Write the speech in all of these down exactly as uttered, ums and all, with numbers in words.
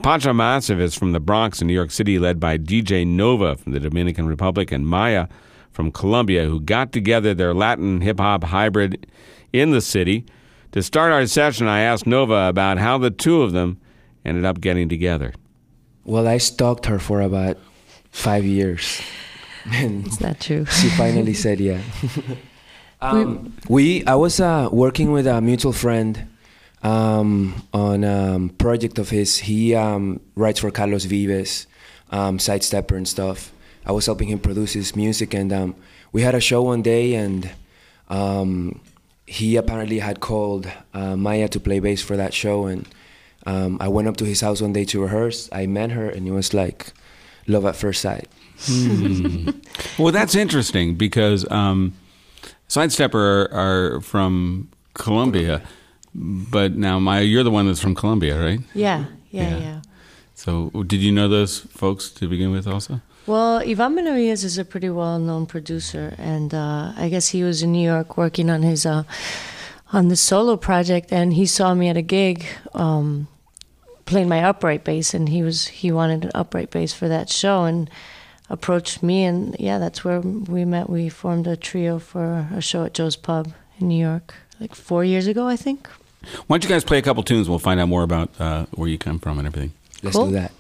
Pacha Massive is from the Bronx in New York City, led by D J Nova from the Dominican Republic and Maya from Colombia, who got together their Latin hip-hop hybrid in the city. To start our session, I asked Nova about how the two of them ended up getting together. Well, I stalked her for about five years. And it's not true. She finally said yeah. um, we, I was uh, working with a mutual friend um, on a project of his. He um, writes for Carlos Vives, um, Sidestepper and stuff. I was helping him produce his music, and um, we had a show one day, and um, he apparently had called uh, Maya to play bass for that show, and um, I went up to his house one day to rehearse. I met her, and it was like love at first sight. Hmm. Well, that's interesting because um, Sidestepper are, are from Colombia, but now Maya, you're the one that's from Colombia, right? Yeah, yeah, yeah. yeah. So did you know those folks to begin with also? Well, Ivan Benavides is a pretty well-known producer, and uh, I guess he was in New York working on his uh, on the solo project, and he saw me at a gig um, playing my upright bass, and he was he wanted an upright bass for that show, and approached me, and yeah, that's where we met. We formed a trio for a show at Joe's Pub in New York, like four years ago, I think. Why don't you guys play a couple tunes? We'll find out more about uh, where you come from and everything. Let's cool. do that.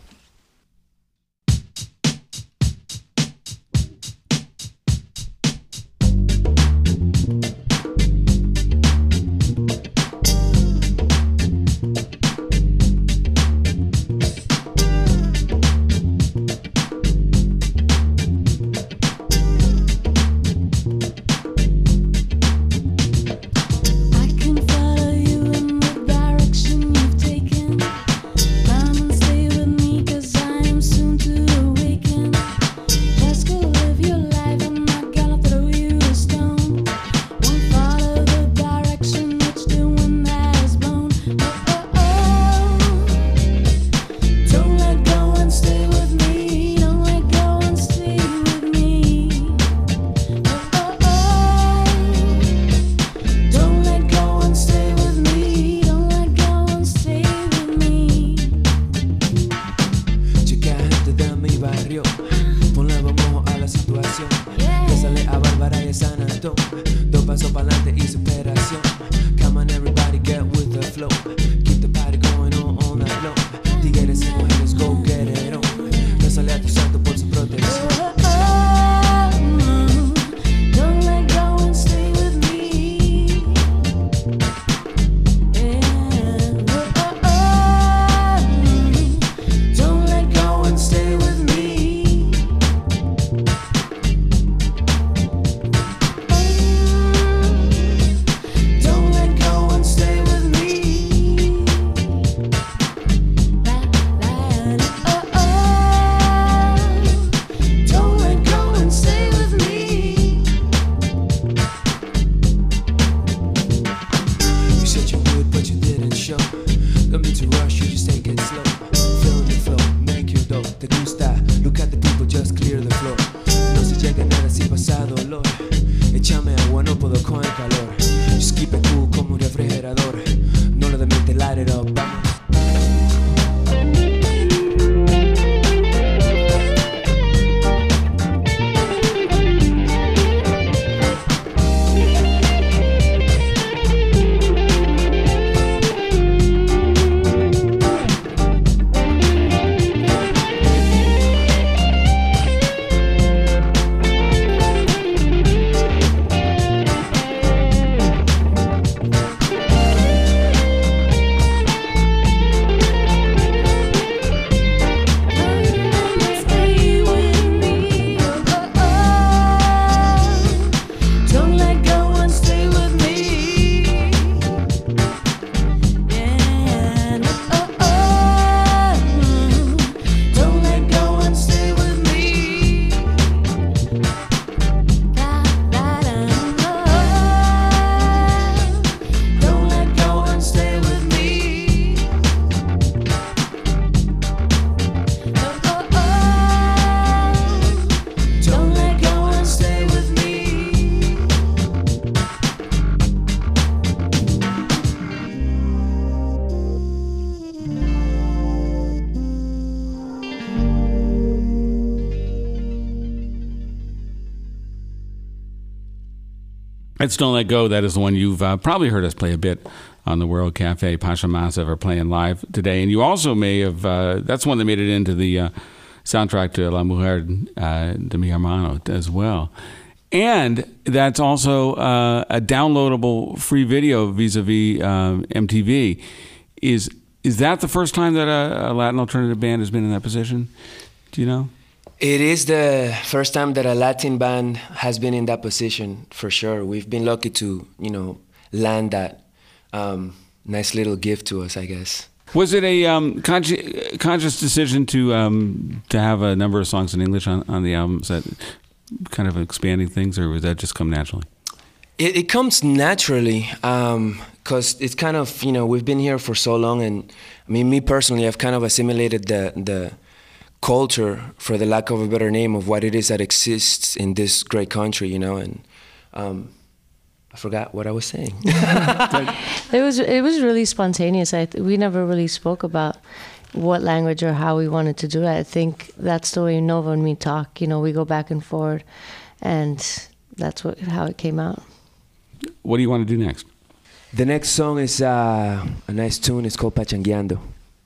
It's Don't Let Go. That is the one you've uh, probably heard us play a bit on the World Cafe. Pasha Massive are playing live today. And you also may have, uh, that's one that made it into the uh, soundtrack to La Mujer uh, de mi Hermano as well. And that's also uh, a downloadable free video vis-a-vis um, M T V. Is is that the first time that a, a Latin alternative band has been in that position? Do you know? It is the first time that a Latin band has been in that position, for sure. We've been lucky to, you know, land that um, nice little gift to us, I guess. Was it a um, consci- conscious decision to um, to have a number of songs in English on, on the album? Is that kind of expanding things, or was that just come naturally? It, it comes naturally, because um, it's kind of, you know, we've been here for so long, and I mean, me personally, I've kind of assimilated the the culture, for the lack of a better name, of what it is that exists in this great country, you know, and um, I forgot what I was saying. It was it was really spontaneous. I th- we never really spoke about what language or how we wanted to do it. I think that's the way Nova and me talk. You know, we go back and forth, and that's what how it came out. What do you want to do next? The next song is uh, a nice tune. It's called Pachangueando.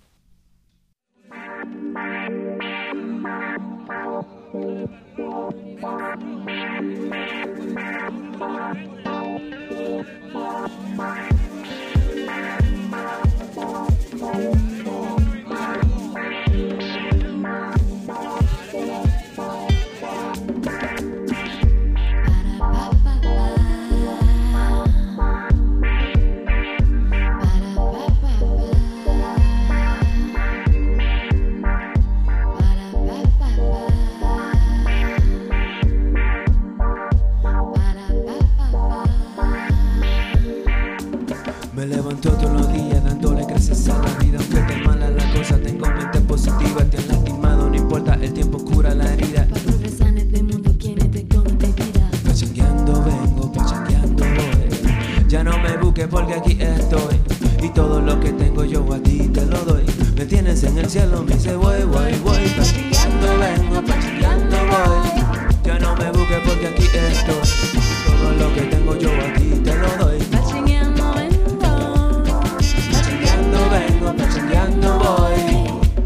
Me levanto todos los días dándole gracias a la vida. Aunque esté mala la cosa, tengo mente positiva. Te han lastimado, no importa, el tiempo cura la herida. Pa' progresar en este mundo, ¿quién te come de vida? Pachangueando vengo, pachangueando voy. Ya no me busques porque aquí estoy. Y todo lo que tengo yo a ti te lo doy. Me tienes en el cielo, me dice voy, voy, voy. Pachangueando vengo, pachangueando voy. Ya no me busques porque aquí estoy. Y todo lo que tengo yo a ti te lo doy. Pachangueando vengo, Pachangueando vengo, pachangueando voy.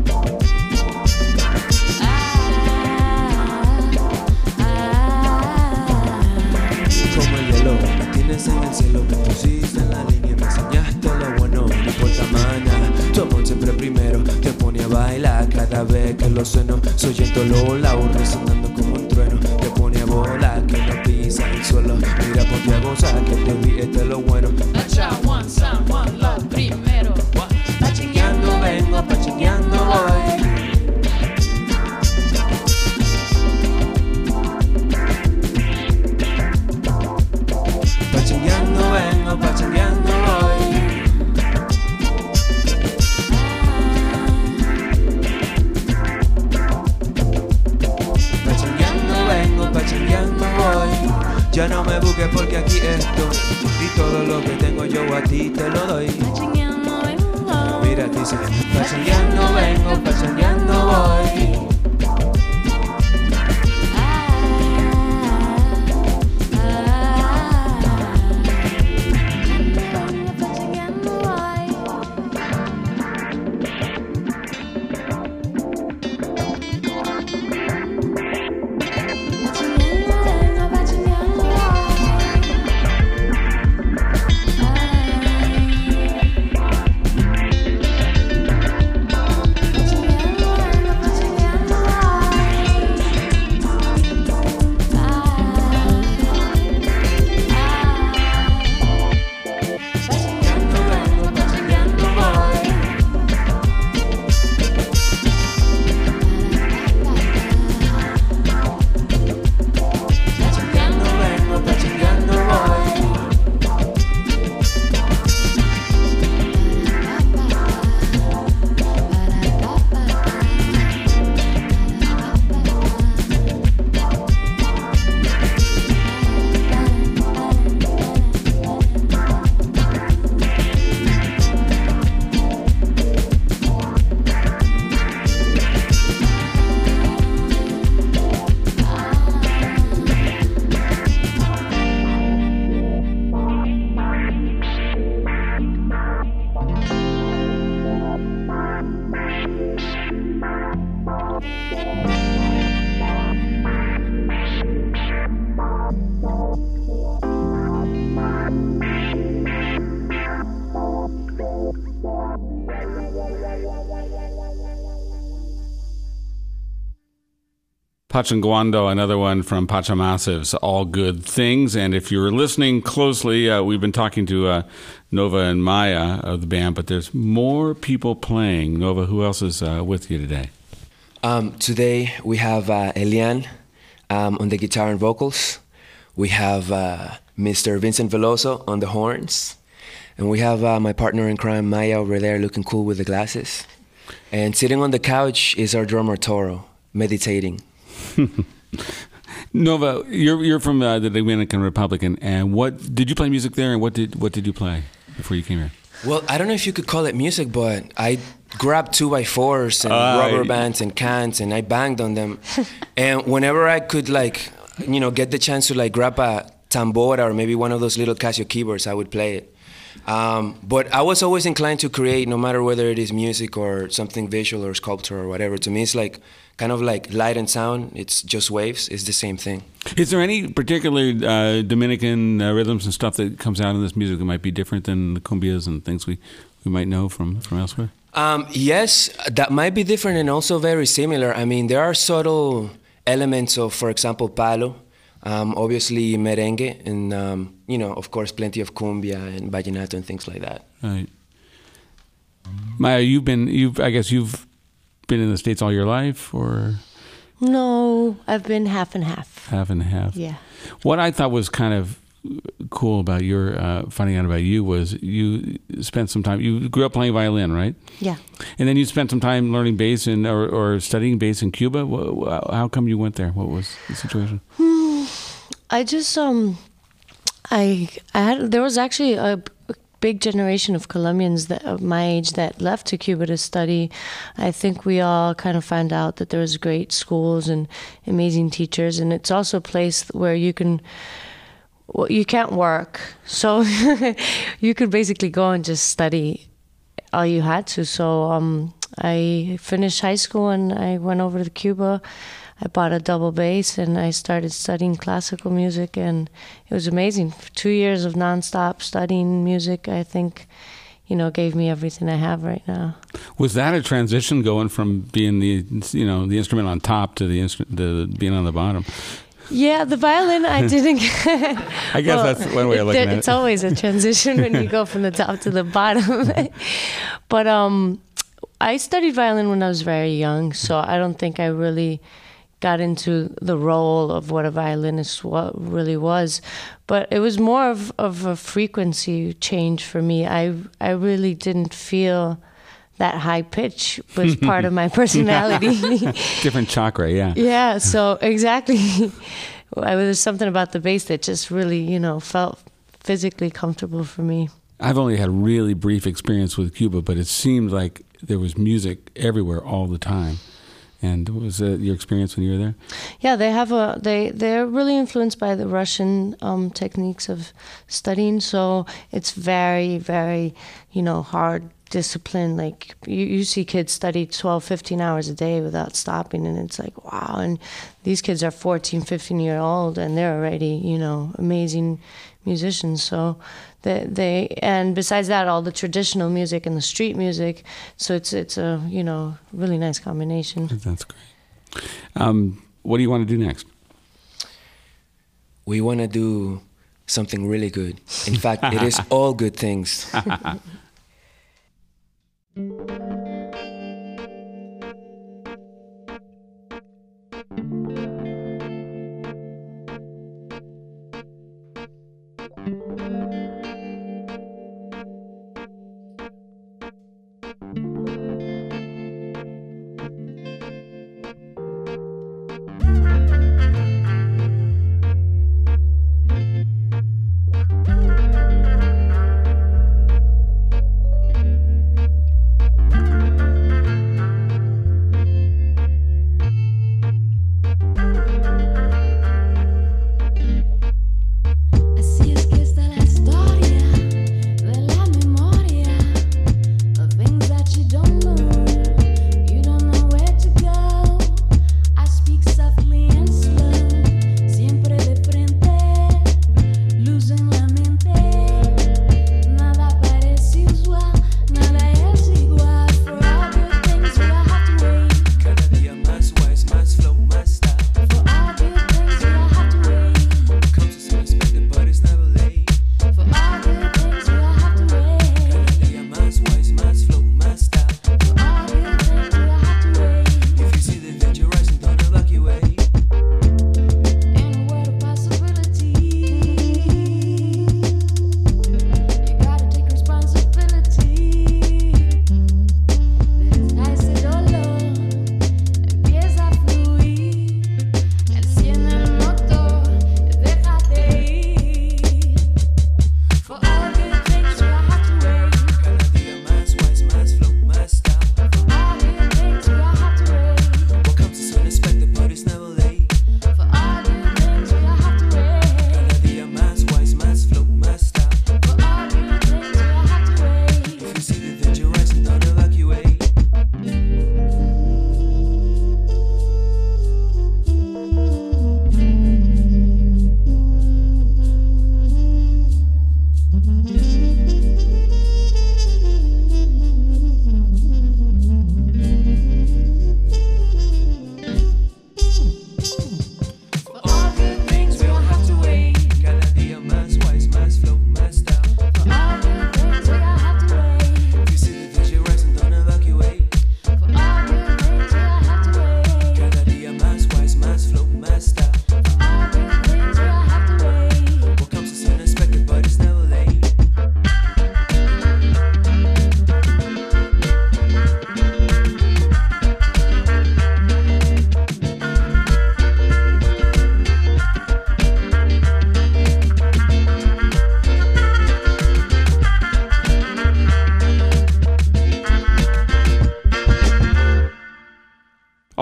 Como el hielo, me tienes en el cielo, me pusiste en la línea, me enseñaste lo bueno, no importa mañana. Tu amor siempre primero, te pone a bailar cada vez que lo sueno. Soy en todos lados, resonando como un trueno. Te pone a volar, que no pisa el suelo. Mira, ponte a gozar, que te vi, este es lo bueno. Nacha, one, San Juan, lo primero. Pachangueando vengo, pachangueando voy. Pachangueando vengo, pachangueando voy. Pachangueando vengo, pachangueando voy. Ya no me busques porque aquí estoy. Y todo lo que tengo yo a ti te lo doy. Pachangueando vengo. Mira, dice, pachangueando vengo, pachangueando voy. Pachanguando, another one from Pachamassive's All Good Things. And if you're listening closely, uh, we've been talking to uh, Nova and Maya of the band, but there's more people playing. Nova, who else is uh, with you today? Um, today we have uh, Elian um, on the guitar and vocals. We have uh, Mister Vincent Veloso on the horns. And we have uh, my partner in crime, Maya, over there looking cool with the glasses. And sitting on the couch is our drummer, Toro, meditating. Nova, you're you're from uh, the Dominican Republic, and, and what did you play music there? And what did what did you play before you came here? Well, I don't know if you could call it music, but I grabbed two by fours and uh, rubber bands and cans, and I banged on them. And whenever I could, like, you know, get the chance to like grab a tambora or maybe one of those little Casio keyboards, I would play it. Um, but I was always inclined to create, no matter whether it is music or something visual or sculpture or whatever. To me, it's like kind of like light and sound. It's just waves. It's the same thing. Is there any particular uh, Dominican uh, rhythms and stuff that comes out in this music that might be different than the cumbias and things we, we might know from, from elsewhere? Um, yes, that might be different and also very similar. I mean, there are subtle elements of, for example, palo. Um, obviously merengue, and um, you know, of course, plenty of cumbia and vallenato and things like that. Right. Maya, you've been, you've, I guess you've been in the States all your life, or? No, I've been half and half. Half and half. Yeah. What I thought was kind of cool about your uh, finding out about you was you spent some time. You grew up playing violin, right? Yeah. And then you spent some time learning bass in, or, or studying bass in Cuba. How come you went there? What was the situation? I just um, I I had there was actually a big generation of Colombians that of my age that left to Cuba to study. I think we all kind of found out that there was great schools and amazing teachers, and it's also a place where you can. Well, you can't work, so you could basically go and just study all you had to. So um, I finished high school and I went over to Cuba. I bought a double bass and I started studying classical music, and it was amazing. Two years of nonstop studying music, I think, you know, gave me everything I have right now. Was that a transition going from being the, you know, the instrument on top to the instrument, the being on the bottom? Yeah, the violin I didn't. I guess well, that's one way of looking it, at it. It's always a transition when you go from the top to the bottom. But um, I studied violin when I was very young, so I don't think I really got into the role of what a violinist what really was. But it was more of, of a frequency change for me. I I really didn't feel that high pitch was part of my personality. Different chakra, yeah. Yeah, so exactly. There was something about the bass that just really, you know, felt physically comfortable for me. I've only had a really brief experience with Cuba, but it seemed like there was music everywhere all the time. And what was uh, your experience when you were there? Yeah, they have a they they're really influenced by the Russian um, techniques of studying. So it's very very, you know, hard discipline. Like you, you see kids study twelve, fifteen hours a day without stopping, and it's like wow. And these kids are fourteen, fifteen year old, and they're already, you know, amazing musicians. So they they and besides that, all the traditional music and the street music. So it's it's a, you know, really nice combination. That's great. Um, what do you want to do next? We want to do something really good. In fact, it is all good things.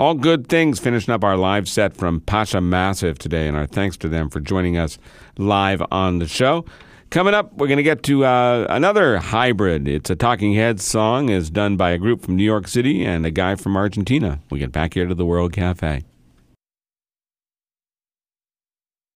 All good things, finishing up our live set from Pasha Massive today, and our thanks to them for joining us live on the show. Coming up, we're going to get to uh, another hybrid. It's a Talking Heads song. It's done by a group from New York City and a guy from Argentina. We get back here to the World Cafe.